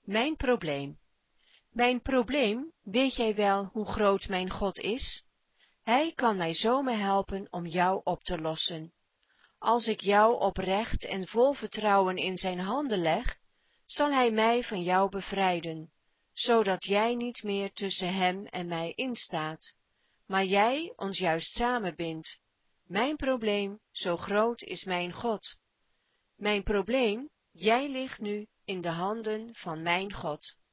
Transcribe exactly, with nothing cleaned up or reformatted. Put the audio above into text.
Mijn probleem. Mijn probleem, weet jij wel hoe groot mijn God is? Hij kan mij zomaar helpen om jou op te lossen. Als ik jou oprecht en vol vertrouwen in zijn handen leg, zal hij mij van jou bevrijden, zodat jij niet meer tussen hem en mij instaat, maar jij ons juist samenbindt. Mijn probleem, zo groot is mijn God. Mijn probleem, jij ligt nu in de handen van mijn God.